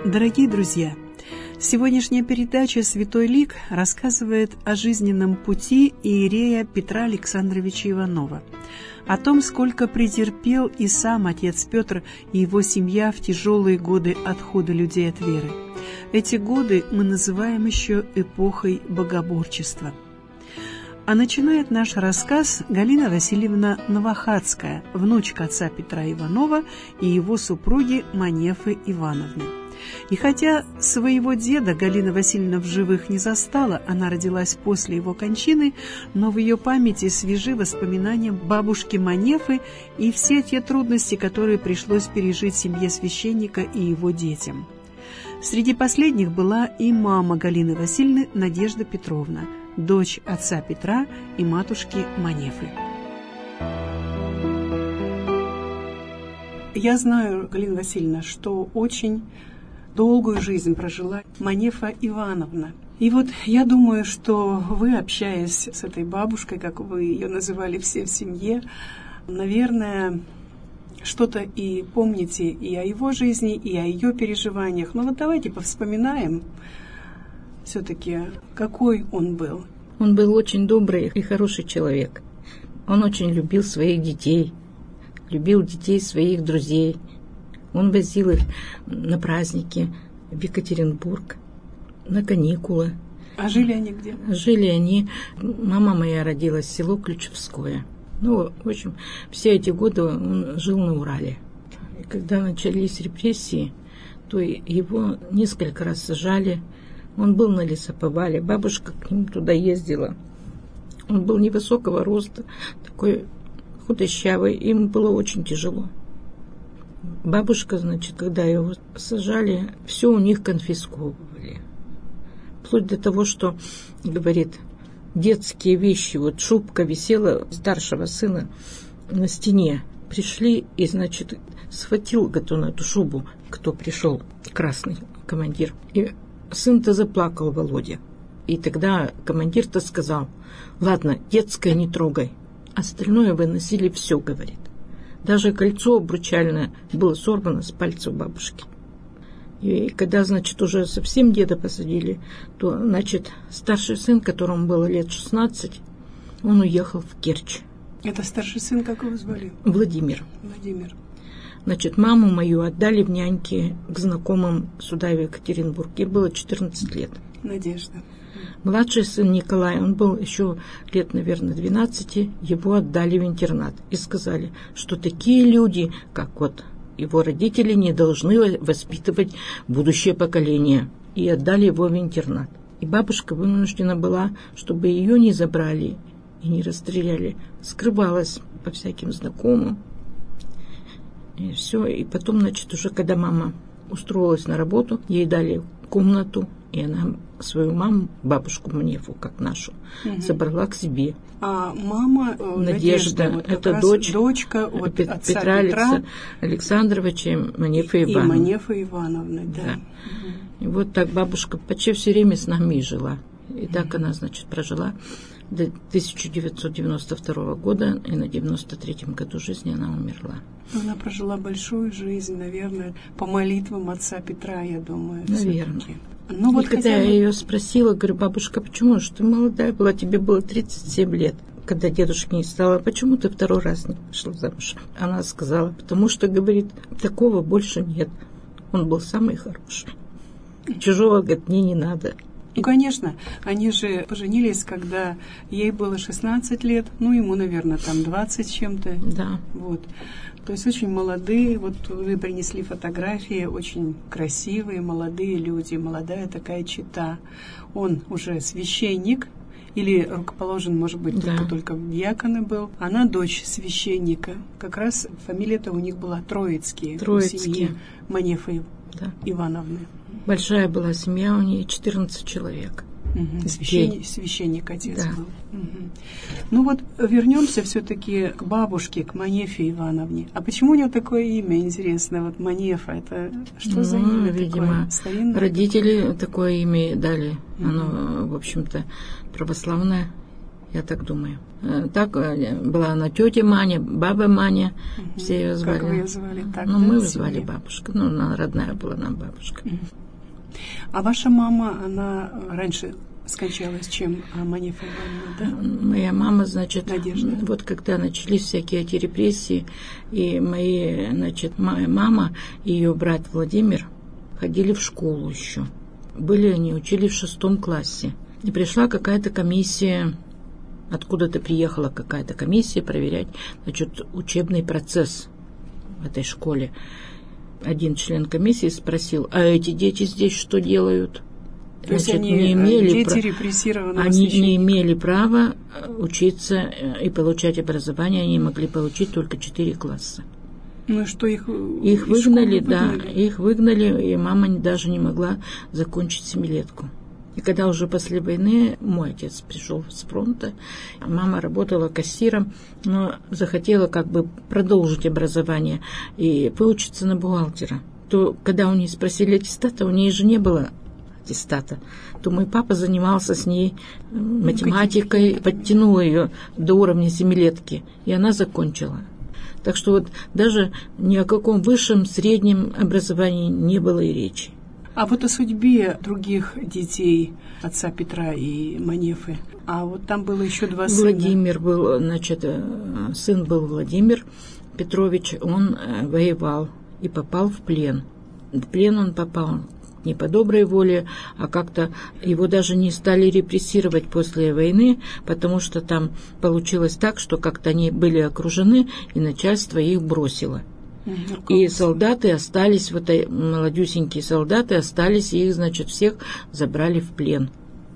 Дорогие друзья, сегодняшняя передача «Святой лик» рассказывает о жизненном пути иерея Петра Александровича Иванова, о том, сколько претерпел и сам отец Петр и его семья в тяжелые годы отхода людей от веры. Эти годы мы называем еще эпохой богоборчества. А начинает наш рассказ Галина Васильевна Новохадская, внучка отца Петра Иванова и его супруги Манефы Ивановны. И хотя своего деда Галина Васильевна в живых не застала, она родилась после его кончины, но в ее памяти свежи воспоминания бабушки Манефы и все те трудности, которые пришлось пережить семье священника и его детям. Среди последних была и мама Галины Васильевны Надежда Петровна, дочь отца Петра и матушки Манефы. Я знаю, Галина Васильевна, что очень долгую жизнь прожила Манефа Ивановна. И вот я думаю, что вы, общаясь с этой бабушкой, как вы ее называли все в семье, наверное, что-то и помните и о его жизни, и о ее переживаниях. Но вот давайте повспоминаем все-таки, какой он был. Он был очень добрый и хороший человек. Он очень любил своих детей, любил детей своих друзей. Он возил их на праздники в Екатеринбург, на каникулы. А жили они где? Жили они... Мама моя родилась в село Ключевское. Ну, в общем, все эти годы он жил на Урале. И когда начались репрессии, то его несколько раз сажали. Он был на лесоповале, бабушка к нему туда ездила. Он был невысокого роста, такой худощавый, ему было очень тяжело. Бабушка, значит, когда его сажали, все у них конфисковывали. Вплоть до того, что, говорит, детские вещи, вот шубка висела старшего сына на стене. Пришли и, значит, схватил готов эту шубу, кто пришел, красный командир. И сын-то заплакал, Володя. И тогда командир-то сказал: ладно, детское не трогай, остальное выносили все, говорит. Даже кольцо обручальное было сорвано с пальцев бабушки. И когда, значит, уже совсем деда посадили, то, значит, старший сын, которому было лет 16, он уехал в Керчь. Это старший сын, как его звали? Владимир. Владимир. Значит, маму мою отдали в няньки к знакомым сюда, в Екатеринбург. Ей было 14 лет. Надежда. Младший сын Николай, он был еще лет, наверное, 12, его отдали в интернат. И сказали, что такие люди, как вот его родители, не должны воспитывать будущее поколение. И отдали его в интернат. И бабушка вынуждена была, чтобы ее не забрали и не расстреляли, скрывалась по всяким знакомым. И все. И потом, значит, уже когда мама устроилась на работу, ей дали комнату, и она свою маму, бабушку Манефу, как нашу, забрала к себе. А мама Надежда, вот это дочка от отца Петра Александровича Манефы Ивановны. И Манефы Ивановны, да. Да. И вот так бабушка почти все время с нами и жила. И так она, значит, прожила до 1992 года, и на 93-м году жизни она умерла. Она прожила большую жизнь, наверное, по молитвам отца Петра, я думаю. Наверное. Ну, вот когда я ее спросила, говорю: бабушка, почему же ты молодая была, тебе было 37 лет, когда дедушки не стало, почему ты второй раз не пошла замуж? Она сказала: потому что, говорит, такого больше нет. Он был самый хороший. Чужого, говорит, мне не надо. Ну, конечно, они же поженились, когда ей было 16 лет, ну, ему, наверное, там 20 с чем-то. Да. Вот. То есть очень молодые, вот вы принесли фотографии, очень красивые, молодые люди, молодая такая чета. Он уже священник, или рукоположен, может быть, да, только в диаконы был. Она дочь священника. Как раз фамилия-то у них была Троицкие. Троицкие. Семьи Манефы, да, Ивановны. Большая была семья, у нее 14 человек. Священник отец да. был. Ну вот вернемся все-таки к бабушке, к Манефе Ивановне. А почему у нее такое имя интересное? Вот Манефа, это что за имя видимо, такое? Старинное? Родители такое имя дали. Оно, в общем-то, православное. Я так думаю. Так была она тетя Маня, баба Маня. Все ее звали. Как вы ее звали? Так, ну, да, мы ее семье? звали бабушка. Ну, она родная была нам бабушка. А ваша мама, она раньше скончалась, чем Манефа Ивановна, да? Моя мама, значит, Надежда. вот когда начались всякие эти репрессии, и моя мама и ее брат Владимир ходили в школу еще. Они учили в 6 классе. И пришла какая-то комиссия, откуда-то приехала какая-то комиссия проверять, значит, учебный процесс в этой школе. Один член комиссии спросил: а эти дети здесь что делают? То есть они не имели не имели права учиться и получать образование, они могли получить только 4 класса. Ну что, их выгнали, да, их выгнали, и мама даже не могла закончить 7-летку. И когда уже после войны мой отец пришел с фронта, мама работала кассиром, но захотела как бы продолжить образование и выучиться на бухгалтера. То, когда у нее спросили аттестата, у нее же не было аттестата, то мой папа занимался с ней математикой, подтянул ее до уровня 7-летки, и она закончила. Так что вот даже ни о каком высшем, среднем образовании не было и речи. А вот о судьбе других детей отца Петра и Манефы. А вот там было еще 2 сына. Владимир был, значит, сын был Владимир Петрович, он воевал и попал в плен. В плен он попал не по доброй воле, а как-то его даже не стали репрессировать после войны, потому что там получилось так, что как-то они были окружены, и начальство их бросило. И солдаты остались, вот молодюсенькие солдаты остались, и их, значит, всех забрали в плен.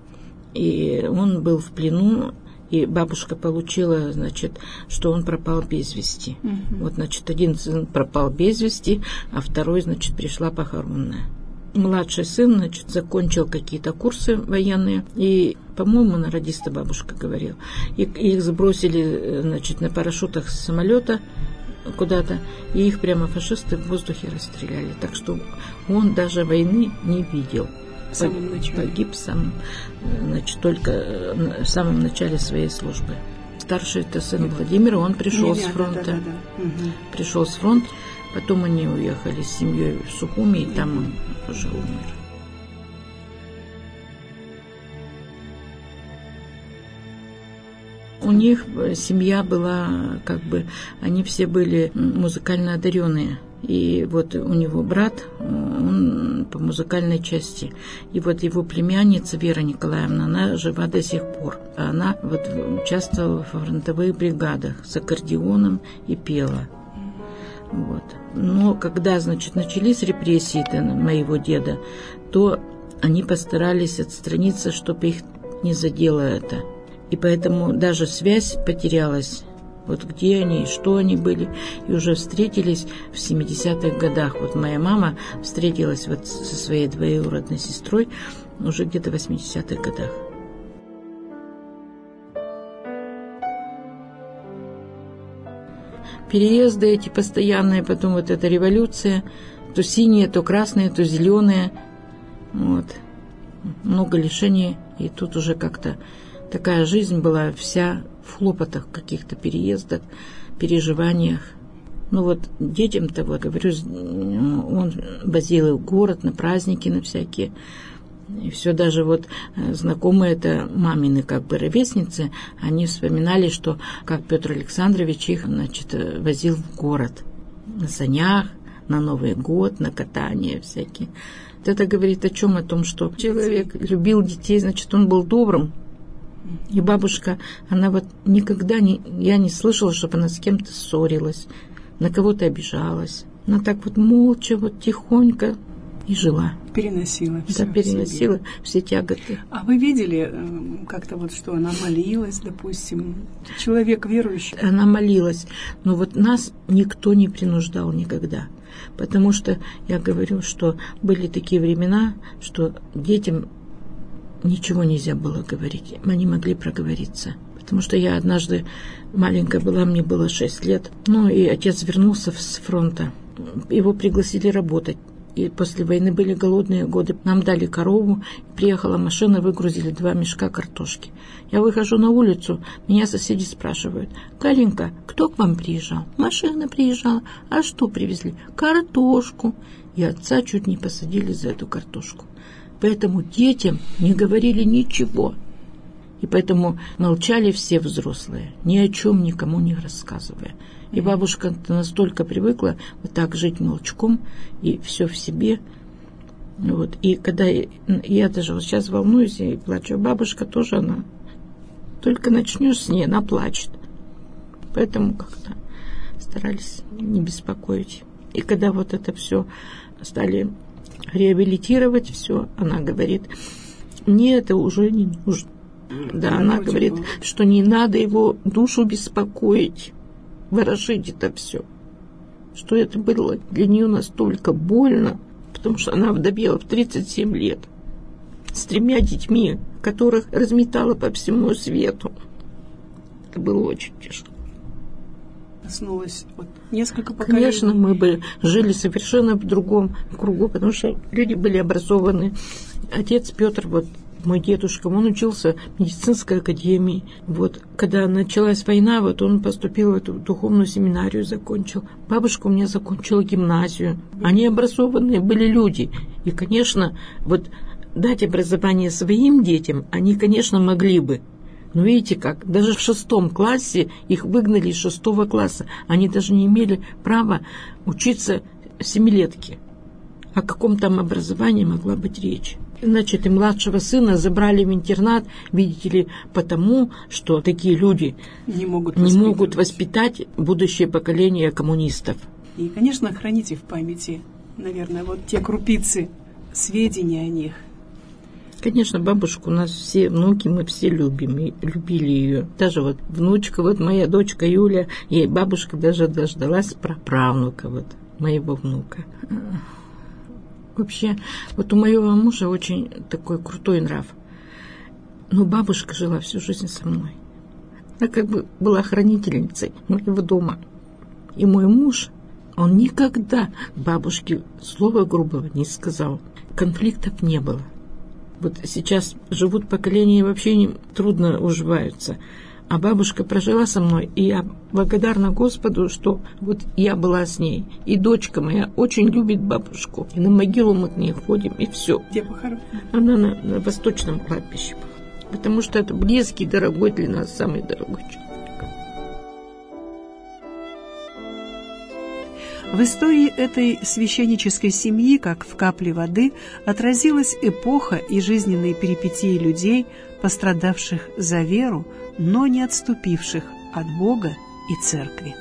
И он был в плену, и бабушка получила, значит, что он пропал без вести. Вот, значит, один сын пропал без вести, а второй, значит, пришла похоронная. Младший сын, значит, закончил какие-то курсы военные, и, по-моему, на радиста бабушка говорила. И их сбросили, значит, на парашютах с самолета куда-то, и их прямо фашисты в воздухе расстреляли. Так что он даже войны не видел. Погиб только в самом начале своей службы. Старший это сын Владимира, он пришел с фронта. Пришел с фронта, потом они уехали с семьей в Сухуми, и там он уже умер. У них семья была, как бы, они все были музыкально одаренные. И вот у него брат, он по музыкальной части. И вот его племянница Вера Николаевна, она жива до сих пор. Она вот участвовала в фронтовых бригадах с аккордеоном и пела. Вот. Но когда, значит, начались репрессии моего деда, то они постарались отстраниться, чтобы их не задело это. И поэтому даже связь потерялась. Вот где они, что они были. И уже встретились в 70-х годах. Вот моя мама встретилась вот со своей двоюродной сестрой уже где-то в 80-х годах. Переезды эти постоянные, потом вот эта революция. То синие, то красные, то зеленые. Вот. Много лишений. И тут уже как-то такая жизнь была вся в хлопотах, каких-то переездах, переживаниях. Ну вот детям-то, вот, говорю, он возил в город на праздники, на всякие. И все даже вот знакомые это мамины как бы ровесницы, они вспоминали, что как Петр Александрович их, значит, возил в город на санях, на Новый год, на катание всякие. Вот это говорит о чем? О том, что человек любил детей, значит, он был добрым. И бабушка, она вот никогда я не слышала, чтобы она с кем-то ссорилась, на кого-то обижалась. Она так вот молча, вот тихонько и жила. Переносила все. Да, переносила все тяготы. А вы видели как-то вот, что она молилась, допустим, человек верующий? Она молилась, но вот нас никто не принуждал никогда. Потому что я говорю, что были такие времена, что детям ничего нельзя было говорить. Они могли проговориться. Потому что я однажды маленькая была, мне было 6 лет. Ну, и отец вернулся с фронта. Его пригласили работать. И после войны были голодные годы. Нам дали корову, приехала машина, выгрузили 2 мешка картошки. Я выхожу на улицу, меня соседи спрашивают: «Галенька, кто к вам приезжал?» «Машина приезжала». «А что привезли?» «Картошку». И отца чуть не посадили за эту картошку. Поэтому детям не говорили ничего. И поэтому молчали все взрослые, ни о чем никому не рассказывая. И бабушка настолько привыкла вот так жить молчком и все в себе. Вот. И когда я даже вот сейчас волнуюсь и плачу, бабушка тоже, она только начнешь с ней, она плачет. Поэтому как-то старались не беспокоить. И когда вот это все стали реабилитировать, все, она говорит: мне это уже не нужно. Да, она говорит, что не надо его душу беспокоить, выражить это все. Что это было для нее настолько больно, потому что она вдовела в 37 лет с 3 детьми, которых разметала по всему свету. Это было очень тяжело. Коснулось вот несколько поколений. Конечно, мы бы жили совершенно в другом кругу, потому что люди были образованы. Отец Петр, вот мой дедушка, он учился в медицинской академии. Вот, когда началась война, вот он поступил в эту духовную семинарию, закончил. Бабушка у меня закончила гимназию. Они образованные были люди. И, конечно, вот дать образование своим детям они, конечно, могли бы. Но видите как, даже в 6 классе их выгнали из 6 класса. Они даже не имели права учиться 7-летки. О каком там образовании могла быть речь? Значит, и младшего сына забрали в интернат, видите ли, потому что такие люди не могут воспитать будущее поколение коммунистов. И, конечно, храните в памяти, наверное, вот те крупицы сведений о них. Конечно, бабушку у нас все внуки, мы все любим, и любили ее. Даже вот внучка, вот моя дочка Юля, ей бабушка даже дождалась праправнука, вот моего внука. Вообще, вот у моего мужа очень такой крутой нрав. Но бабушка жила всю жизнь со мной. Она как бы была хранительницей моего дома. И мой муж, он никогда бабушке слова грубого не сказал. Конфликтов не было. Вот сейчас живут поколения и вообще трудно уживаются. А бабушка прожила со мной, и я благодарна Господу, что вот я была с ней. И дочка моя очень любит бабушку. И на могилу мы к ней ходим, и все. Где похоронена? Она на Восточном кладбище. Потому что это близкий, дорогой для нас, самый дорогой человек. В истории этой священнической семьи, как в капле воды, отразилась эпоха и жизненные перипетии людей, пострадавших за веру, но не отступивших от Бога и Церкви.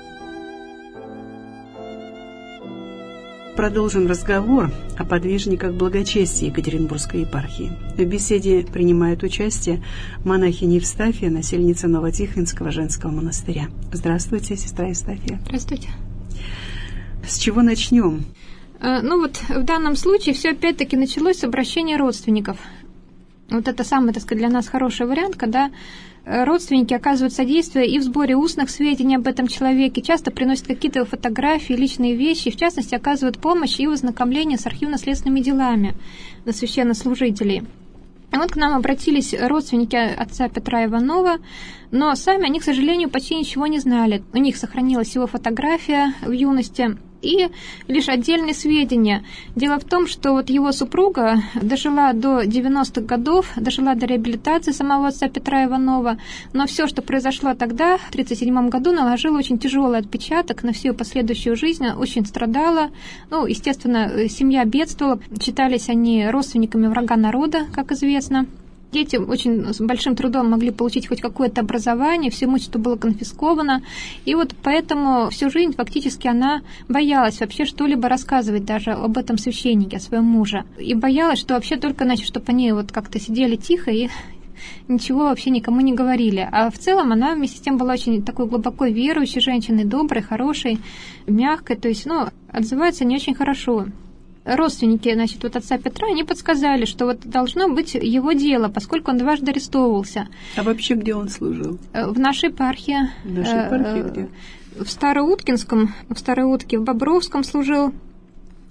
Продолжим разговор о подвижниках благочестия Екатеринбургской епархии. В беседе принимает участие монахиня Евстафия, насельница Новотихвинского женского монастыря. Здравствуйте, сестра Евстафия. Здравствуйте. С чего начнем? Ну вот в данном случае все опять-таки началось с обращения родственников. Вот это самый, так сказать, для нас хороший вариант, когда родственники оказывают содействие и в сборе устных сведений об этом человеке, часто приносят какие-то фотографии, личные вещи, в частности, оказывают помощь и в ознакомлении с архивно-следственными делами на священнослужителей. И вот к нам обратились родственники отца Петра Иванова, но сами они, к сожалению, почти ничего не знали. У них сохранилась его фотография в юности и лишь отдельные сведения. Дело в том, что вот его супруга дожила до 90-х годов, дожила до реабилитации самого отца Петра Иванова, но все, что произошло тогда, в 1937 году, наложило очень тяжелый отпечаток на всю ее последующую жизнь, очень страдала. Ну, естественно, семья бедствовала, считались они родственниками врага народа, как известно. Дети очень с большим трудом могли получить хоть какое-то образование, все имущество было конфисковано, и вот поэтому всю жизнь фактически она боялась вообще что-либо рассказывать даже об этом священнике, о своем муже. И боялась, что вообще только, значит, чтобы они вот как-то сидели тихо и ничего вообще никому не говорили. А в целом она вместе с тем была очень такой глубоко верующей женщиной, доброй, хорошей, мягкой, то есть, отзывается не очень хорошо. Родственники, значит, вот отца Петра, они подсказали, что вот должно быть его дело, поскольку он дважды арестовывался. А вообще где он служил? В нашей епархии. В нашей епархии где? В Староуткинском, в Староутке, в Бобровском служил.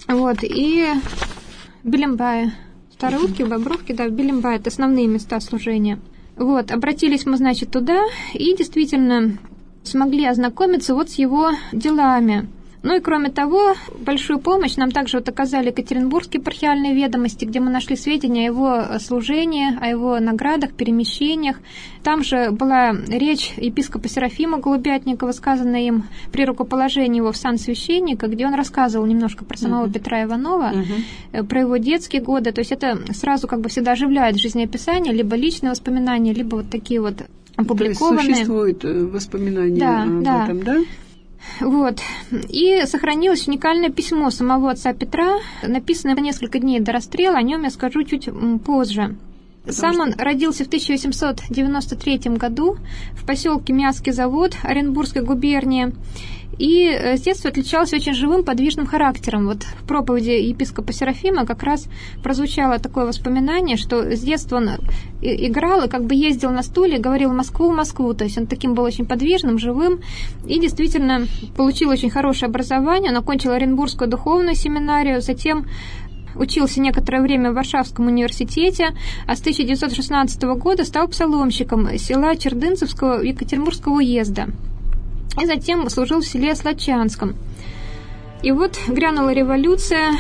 Вот, и Белимбая. Старые Утки, Бобровки, да, Белимбая – это основные места служения. Вот, обратились мы, значит, туда и действительно смогли ознакомиться вот с его делами. Ну и кроме того, большую помощь нам также вот оказали Екатеринбургские епархиальные ведомости, где мы нашли сведения о его служении, о его наградах, перемещениях. Там же была речь епископа Серафима Голубятникова, сказанная им при рукоположении его в сан священника, где он рассказывал немножко про самого Петра Иванова, про его детские годы. То есть это сразу как бы всегда оживляет жизнеописание, либо личные воспоминания, либо вот такие вот опубликованные. То есть существуют воспоминания об этом, да? Вот. И сохранилось уникальное письмо самого отца Петра, написанное несколько дней до расстрела, о нем я скажу чуть позже. Сам он родился в 1893 году в поселке Мясский завод Оренбургской губернии. И с детства отличался очень живым, подвижным характером. Вот в проповеди епископа Серафима как раз прозвучало такое воспоминание, что с детства он играл и как бы ездил на стуле, говорил «Москву, Москву». То есть он таким был очень подвижным, живым. И действительно получил очень хорошее образование. Он окончил Оренбургскую духовную семинарию, затем учился некоторое время в Варшавском университете, а с 1916 года стал псаломщиком села Чердынцевского Екатеринбургского уезда. И затем служил в селе Слатчанском. И вот грянула революция,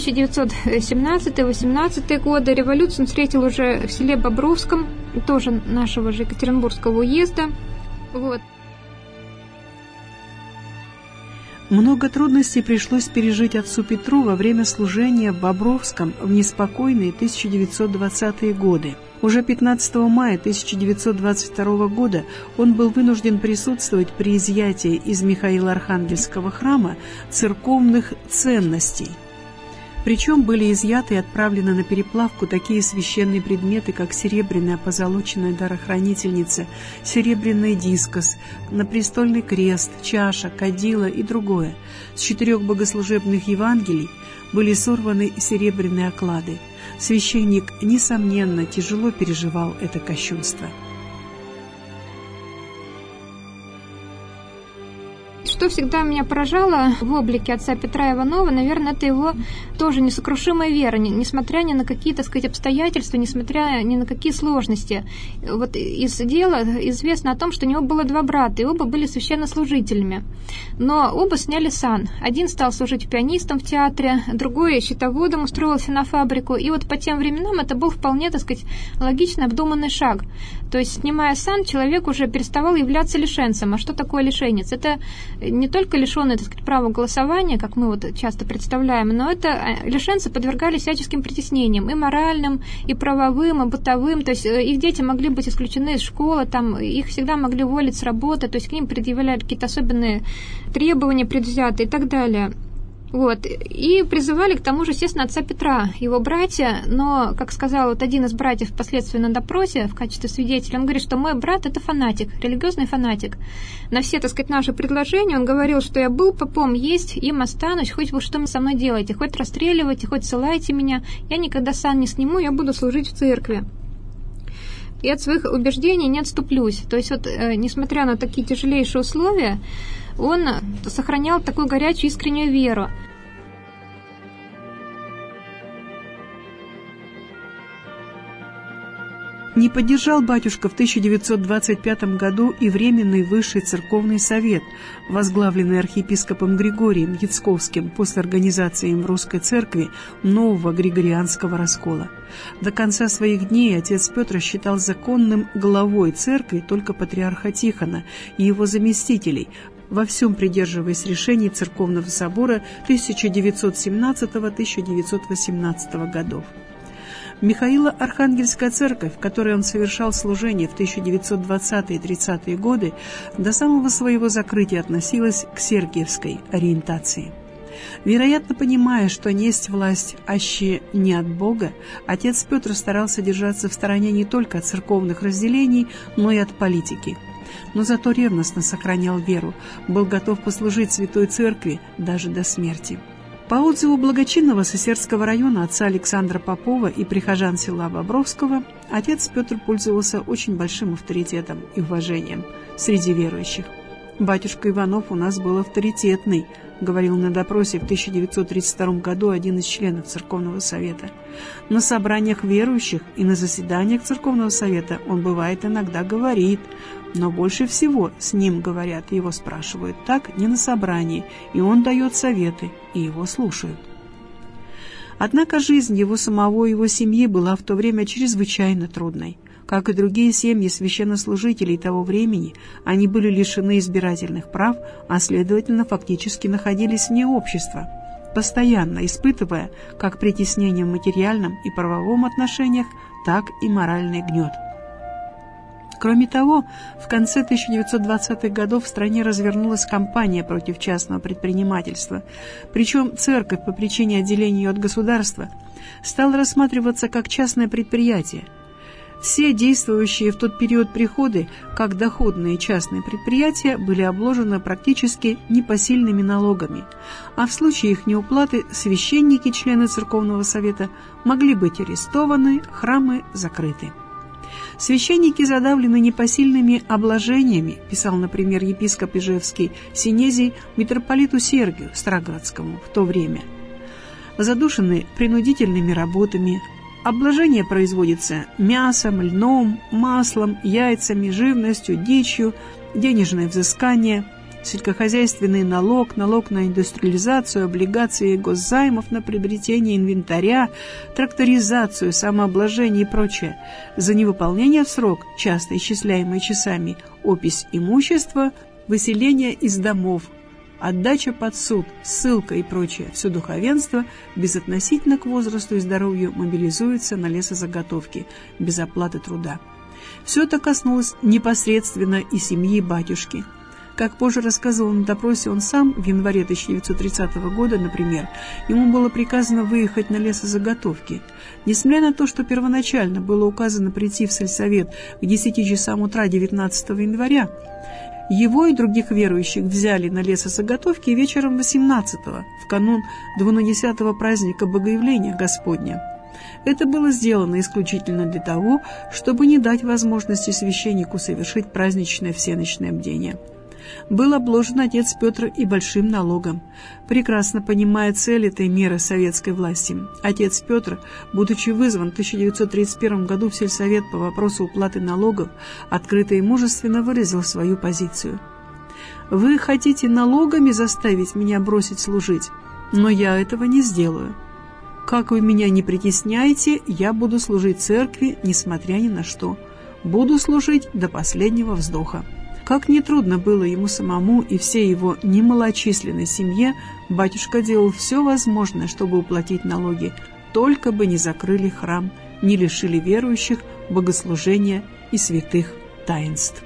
1917-18 годы. Революцию он встретил уже в селе Бобровском, тоже нашего же Екатеринбургского уезда. Вот. Много трудностей пришлось пережить отцу Петру во время служения в Бобровском в неспокойные 1920-е годы. Уже 15 мая 1922 года он был вынужден присутствовать при изъятии из Михаила-Архангельского храма церковных ценностей. Причем были изъяты и отправлены на переплавку такие священные предметы, как серебряная позолоченная дарохранительница, серебряный дискос, напрестольный крест, чаша, кадила и другое. С 4 богослужебных Евангелий были сорваны серебряные оклады. Священник, несомненно, тяжело переживал это кощунство. Что всегда меня поражало в облике отца Петра Иванова, наверное, это его тоже несокрушимая вера, несмотря ни на какие, так сказать, обстоятельства, несмотря ни на какие сложности. Вот из дела известно о том, что у него было 2 брата, и оба были священнослужителями. Но оба сняли сан. Один стал служить пианистом в театре, другой счетоводом устроился на фабрику. И вот по тем временам это был вполне, так сказать, логично обдуманный шаг. То есть, снимая сан, человек уже переставал являться лишенцем. А что такое лишенец? Это не только лишенные, так сказать, права голосования, как мы вот часто представляем, но это лишенцы подвергались всяческим притеснениям, и моральным, и правовым, и бытовым, то есть их дети могли быть исключены из школы, там, их всегда могли уволить с работы, то есть к ним предъявляли какие-то особенные требования предвзятые и так далее. Вот. И призывали к тому же, естественно, отца Петра, его братья, но, как сказал вот один из братьев впоследствии на допросе в качестве свидетеля, он говорит, что мой брат – это фанатик, религиозный фанатик. На все, так сказать, наши предложения он говорил, что я был попом, есть, им останусь, хоть вы что со мной делаете, хоть расстреливайте, хоть ссылайте меня, я никогда сан не сниму, я буду служить в церкви. И от своих убеждений не отступлюсь. То есть вот, несмотря на такие тяжелейшие условия, он сохранял такую горячую искреннюю веру. Не поддержал батюшка в 1925 году и Временный Высший Церковный Совет, возглавленный архиепископом Григорием Яцковским после организации им в Русской Церкви нового Григорианского раскола. До конца своих дней отец Петр считал законным главой Церкви только патриарха Тихона и его заместителей, во всем придерживаясь решений Церковного собора 1917-1918 годов. Михаило-Архангельская церковь, в которой он совершал служение в 1920-е и 30-е годы, до самого своего закрытия относилась к сергиевской ориентации. Вероятно, понимая, что несть власть аще не от Бога, отец Петр старался держаться в стороне не только от церковных разделений, но и от политики. Но зато ревностно сохранял веру, был готов послужить Святой Церкви даже до смерти. По отзыву благочинного Сысердского района отца Александра Попова и прихожан села Бобровского, отец Петр пользовался очень большим авторитетом и уважением среди верующих. «Батюшка Иванов у нас был авторитетный», говорил на допросе в 1932 году один из членов Церковного совета. На собраниях верующих и на заседаниях Церковного совета он бывает иногда говорит, но больше всего с ним говорят, его спрашивают так не на собрании, и он дает советы, и его слушают. Однако жизнь его самого и его семьи была в то время чрезвычайно трудной. Как и другие семьи священнослужителей того времени, они были лишены избирательных прав, а следовательно фактически находились вне общества, постоянно испытывая как притеснение в материальном и правовом отношениях, так и моральный гнет. Кроме того, в конце 1920-х годов в стране развернулась кампания против частного предпринимательства, причем церковь по причине отделения ее от государства стала рассматриваться как частное предприятие. Все действующие в тот период приходы, как доходные частные предприятия, были обложены практически непосильными налогами, а в случае их неуплаты священники, члены Церковного совета, могли быть арестованы, храмы закрыты. Священники задавлены непосильными обложениями, писал, например, епископ Ижевский Синезий митрополиту Сергию Староградскому в то время. Задушены принудительными работами, обложение производится мясом, льном, маслом, яйцами, живностью, дичью, денежное взыскание, сельскохозяйственный налог, налог на индустриализацию, облигации госзаймов на приобретение инвентаря, тракторизацию, самообложение и прочее. За невыполнение в срок, часто исчисляемые часами, опись имущества, выселение из домов, отдача под суд, ссылка и прочее. Все духовенство, безотносительно к возрасту и здоровью, мобилизуется на лесозаготовки, без оплаты труда. Все это коснулось непосредственно и семьи батюшки. Как позже рассказывал на допросе он сам, в январе 1930 года, например, ему было приказано выехать на лесозаготовки. Несмотря на то, что первоначально было указано прийти в сельсовет к 10 часам утра 19 января, его и других верующих взяли на лесозаготовки вечером 18-го, в канун 12-го праздника Богоявления Господня. Это было сделано исключительно для того, чтобы не дать возможности священнику совершить праздничное всеночное бдение. Был обложен отец Петр и большим налогом. Прекрасно понимая цель этой меры советской власти, отец Петр, будучи вызван в 1931 году в сельсовет по вопросу уплаты налогов, открыто и мужественно выразил свою позицию. «Вы хотите налогами заставить меня бросить служить, но я этого не сделаю. Как вы меня не притесняете, я буду служить церкви, несмотря ни на что. Буду служить до последнего вздоха». Как нетрудно было ему самому и всей его немалочисленной семье, батюшка делал все возможное, чтобы уплатить налоги, только бы не закрыли храм, не лишили верующих богослужения и святых таинств.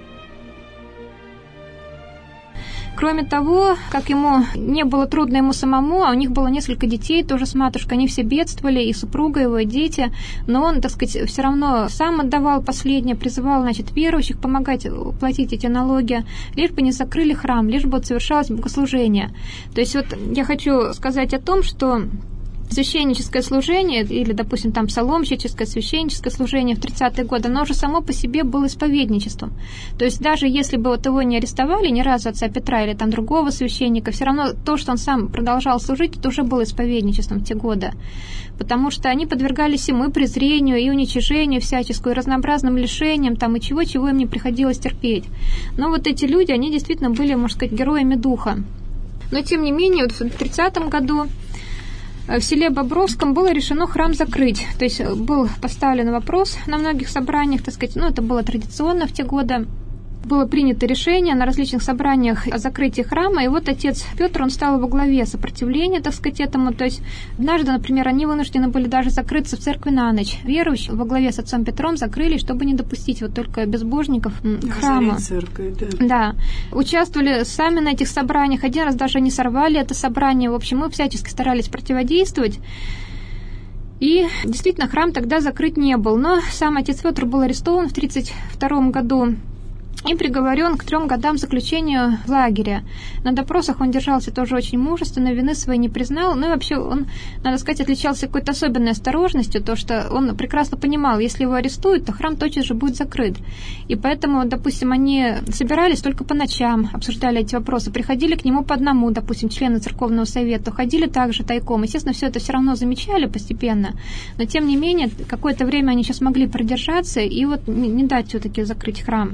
Кроме того, как ему не было трудно ему самому, а у них было несколько детей, тоже с матушкой, они все бедствовали, и супруга его, и дети, но он, так сказать, все равно сам отдавал последнее, призывал, значит, верующих помогать платить эти налоги, лишь бы не закрыли храм, лишь бы совершалось богослужение. То есть вот я хочу сказать о том, что священническое служение, или, допустим, там псаломщическое, священническое служение в 30-е годы, оно уже само по себе было исповедничеством. То есть даже если бы вот его не арестовали ни разу отца Петра или там другого священника, все равно то, что он сам продолжал служить, это уже было исповедничеством в те годы. Потому что они подвергались ему и презрению, и уничижению всяческому, и разнообразным лишениям, там, и чего им не приходилось терпеть. Но вот эти люди, они действительно были, можно сказать, героями духа. Но, тем не менее, вот в 30-м году в селе Бобровском было решено храм закрыть. То есть был поставлен вопрос на многих собраниях, так сказать, это было традиционно в те годы. Было принято решение на различных собраниях о закрытии храма, и вот отец Петр, он стал во главе сопротивления, так сказать, этому. То есть однажды, например, они вынуждены были даже закрыться в церкви на ночь. Верующие во главе с отцом Петром закрыли, чтобы не допустить вот только безбожников к храму. Церковь, да. Участвовали сами на этих собраниях. Один раз даже они сорвали это собрание. В общем, мы всячески старались противодействовать. И действительно, храм тогда закрыт не был. Но сам отец Петр был арестован в 1932 году. и приговорен к 3 годам заключения в лагере. На допросах он держался тоже очень мужественно, вины своей не признал, но и вообще он, надо сказать, отличался какой-то особенной осторожностью, то что он прекрасно понимал, если его арестуют, то храм тотчас же будет закрыт. И поэтому, допустим, они собирались только по ночам, обсуждали эти вопросы, приходили к нему по одному, допустим, члены церковного совета, ходили также тайком. Естественно, все это все равно замечали постепенно, но тем не менее, какое-то время они сейчас могли продержаться и вот не дать все-таки закрыть храм.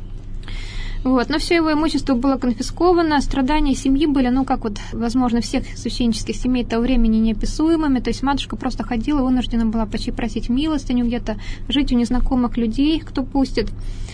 Вот. Но все его имущество было конфисковано, страдания семьи были, как вот, возможно, всех священнических семей того времени неописуемыми, то есть матушка просто ходила, вынуждена была почти просить милостыню где-то, жить у незнакомых людей, кто пустит.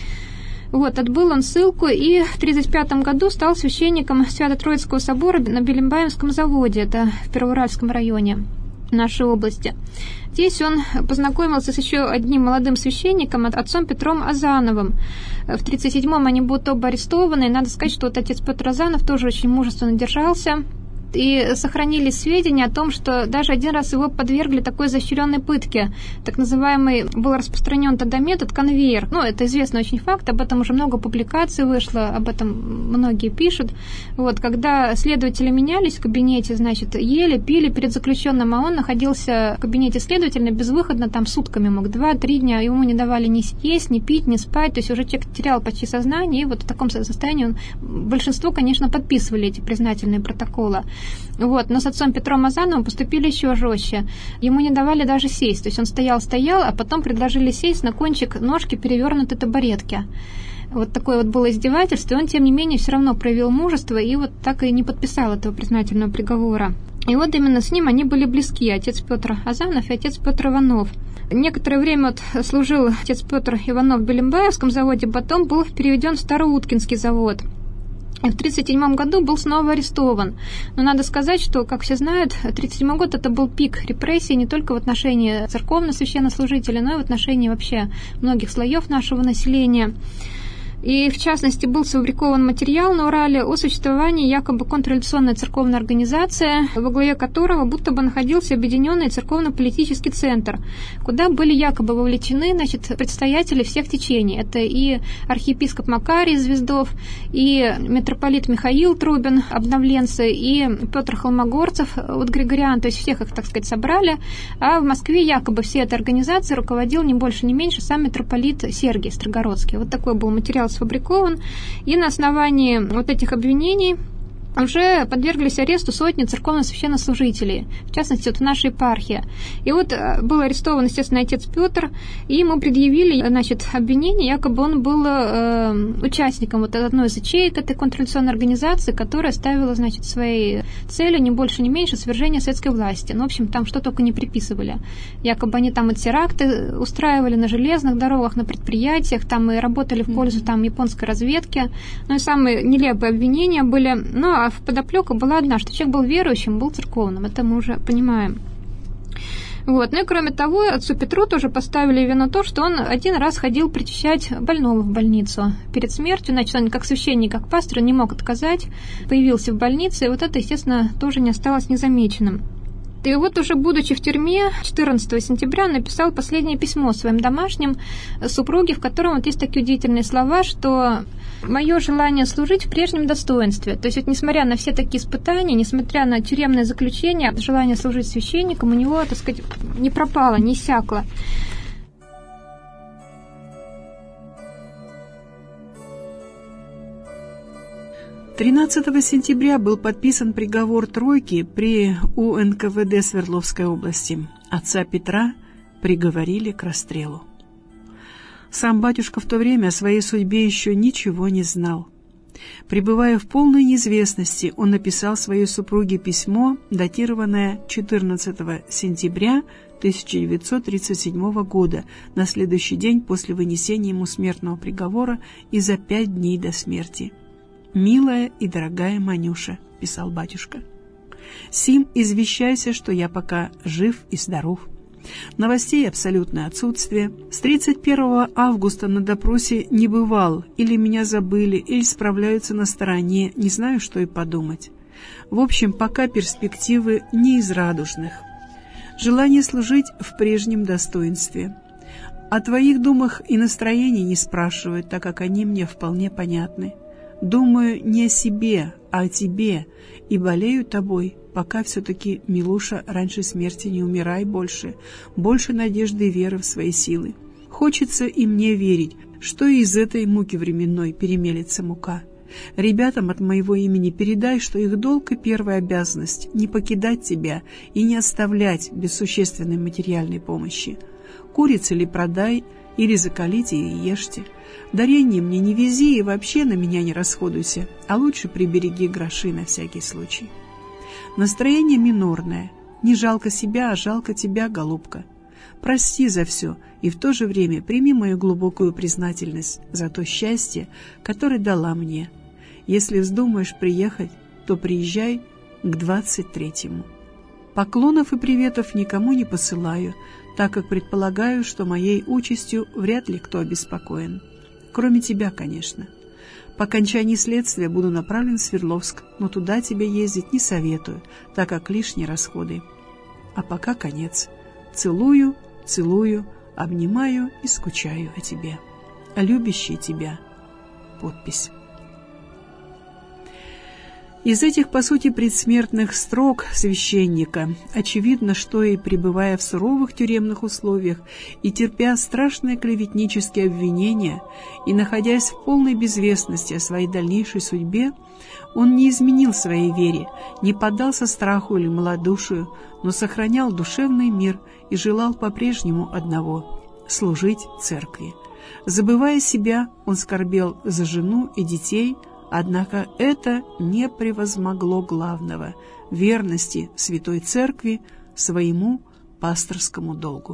Вот, отбыл он ссылку и в 1935 году стал священником Свято-Троицкого собора на Белимбаевском заводе, это в Первоуральском районе нашей области. Здесь он познакомился с еще одним молодым священником, отцом Петром Азановым. В 1937-м они будут оба арестованы, и надо сказать, что вот отец Петр Азанов тоже очень мужественно держался. И сохранились сведения о том, что даже один раз его подвергли такой изощренной пытке. Так называемый, был распространен тогда метод конвейер. Это известный очень факт, об этом уже много публикаций вышло, об этом многие пишут. Вот, когда следователи менялись в кабинете, ели, пили перед заключенным, а он находился в кабинете следователя безвыходно, там сутками мог, 2-3 дня, ему не давали ни есть, ни пить, ни спать, то есть уже человек терял почти сознание, и вот в таком состоянии большинство, конечно, подписывали эти признательные протоколы. Вот, но с отцом Петром Азановым поступили еще жестче. Ему не давали даже сесть. То есть он стоял, а потом предложили сесть на кончик ножки перевернутой табуретки. Вот такое вот было издевательство, и он, тем не менее, все равно проявил мужество и вот так и не подписал этого признательного приговора. И вот именно с ним они были близки, отец Петр Азанов и отец Петр Иванов. Некоторое время служил отец Петр Иванов в Белимбаевском заводе, потом был переведен в Староуткинский завод. В 1937 году был снова арестован. Но надо сказать, что, как все знают, 1937 год это был пик репрессий не только в отношении церковно-священнослужителей, но и в отношении вообще многих слоев нашего населения. И, в частности, был сфабрикован материал на Урале о существовании якобы контрреволюционной церковной организации, во главе которого будто бы находился Объединенный церковно-политический центр, куда были якобы вовлечены, предстоятели всех течений. Это и архиепископ Макарий Звездов, и митрополит Михаил Трубин, обновленцы, и Петр Холмогорцев, Григориан, то есть всех их, так сказать, собрали, а в Москве якобы всей этой организацией руководил не больше, не меньше сам митрополит Сергий Строгородский. Вот такой был материал сфабрикован, и на основании вот этих обвинений уже подверглись аресту сотни церковно-священнослужителей, в частности, в нашей епархии. И вот был арестован, естественно, отец Петр, и ему предъявили, обвинение, якобы он был участником одной из ячеек этой контрреволюционной организации, которая ставила, своей целью не больше, не меньше свержение советской власти. В общем, там что только не приписывали. Якобы они там и теракты устраивали на железных дорогах, на предприятиях, там и работали в пользу японской разведки. И самые нелепые обвинения были. А подоплека была одна, что человек был верующим, был церковным. Это мы уже понимаем. Вот. И кроме того, отцу Петру тоже поставили вину то, что он один раз ходил причащать больного в больницу. Перед смертью, он как священник, как пастор не мог отказать, появился в больнице, и вот это, естественно, тоже не осталось незамеченным. И вот уже будучи в тюрьме, 14 сентября он написал последнее письмо своим домашним супруге, в котором есть такие удивительные слова, что «мое желание служить в прежнем достоинстве». То есть несмотря на все такие испытания, несмотря на тюремное заключение, желание служить священником у него, не пропало, не иссякло. 13 сентября был подписан приговор тройки при УНКВД Свердловской области. Отца Петра приговорили к расстрелу. Сам батюшка в то время о своей судьбе еще ничего не знал. Пребывая в полной неизвестности, он написал своей супруге письмо, датированное 14 сентября 1937 года, на следующий день после вынесения ему смертного приговора и за 5 дней до смерти. «Милая и дорогая Манюша», — писал батюшка, — «сим извещайся, что я пока жив и здоров. Новостей абсолютное отсутствие. С 31 августа на допросе не бывал, или меня забыли, или справляются на стороне, не знаю, что и подумать. В общем, пока перспективы не из радужных. Желание служить в прежнем достоинстве. О твоих думах и настроении не спрашиваю, так как они мне вполне понятны. Думаю не о себе, а о тебе, и болею тобой, пока все-таки, милуша, раньше смерти не умирай больше надежды и веры в свои силы. Хочется и мне верить, что и из этой муки временной перемелется мука. Ребятам от моего имени передай, что их долг и первая обязанность — не покидать тебя и не оставлять без существенной материальной помощи. Курицы ли продай, или закалите и ешьте. Дарение мне не вези и вообще на меня не расходуйся, а лучше прибереги гроши на всякий случай. Настроение минорное. Не жалко себя, а жалко тебя, голубка. Прости за все и в то же время прими мою глубокую признательность за то счастье, которое дала мне. Если вздумаешь приехать, то приезжай к 23-му. Поклонов и приветов никому не посылаю, так как предполагаю, что моей участью вряд ли кто обеспокоен. Кроме тебя, конечно. По окончании следствия буду направлен в Свердловск, но туда тебе ездить не советую, так как лишние расходы. А пока конец. Целую, обнимаю и скучаю о тебе. Любящий тебя. Подпись. Из этих, по сути, предсмертных строк священника очевидно, что и пребывая в суровых тюремных условиях, и терпя страшные клеветнические обвинения, и находясь в полной безвестности о своей дальнейшей судьбе, он не изменил своей вере, не поддался страху или малодушию, но сохранял душевный мир и желал по-прежнему одного — служить церкви. Забывая себя, он скорбел за жену и детей, однако это не превозмогло главного — верности Святой Церкви, своему пасторскому долгу.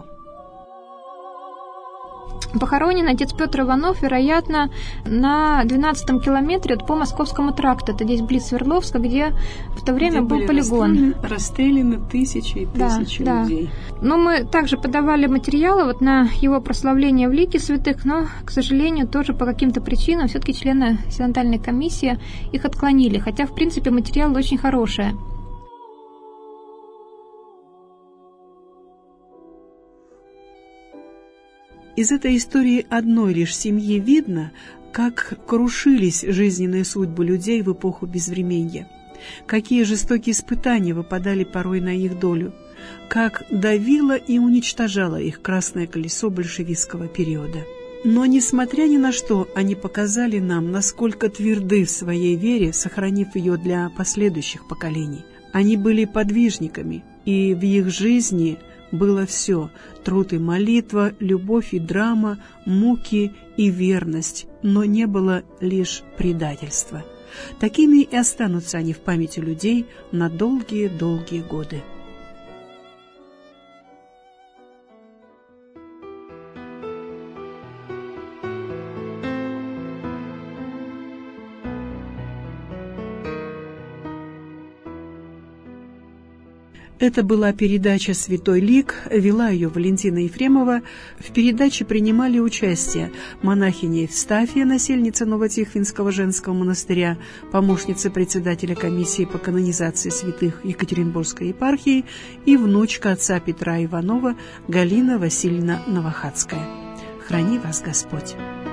Похоронен отец Петр Иванов, вероятно, на 12-м километре по Московскому тракту. Это здесь близ Свердловска, где в то время был полигон. Расстреляны тысячи и тысячи людей. Но мы также подавали материалы на его прославление в лике святых, но, к сожалению, тоже по каким-то причинам все-таки члены синодальной комиссии их отклонили, хотя, в принципе, материал очень хороший. Из этой истории одной лишь семьи видно, как крушились жизненные судьбы людей в эпоху безвременья, какие жестокие испытания выпадали порой на их долю, как давило и уничтожало их красное колесо большевистского периода. Но, несмотря ни на что, они показали нам, насколько тверды в своей вере, сохранив ее для последующих поколений. Они были подвижниками, и в их жизни было все — труд и молитва, любовь и драма, муки и верность, но не было лишь предательства. Такими и останутся они в памяти людей на долгие-долгие годы. Это была передача «Святой лик», вела ее Валентина Ефремова. В передаче принимали участие монахиня Евстафия, насельница Новотихвинского женского монастыря, помощница председателя комиссии по канонизации святых Екатеринбургской епархии и внучка отца Петра Иванова Галина Васильевна Новохадская. Храни вас Господь!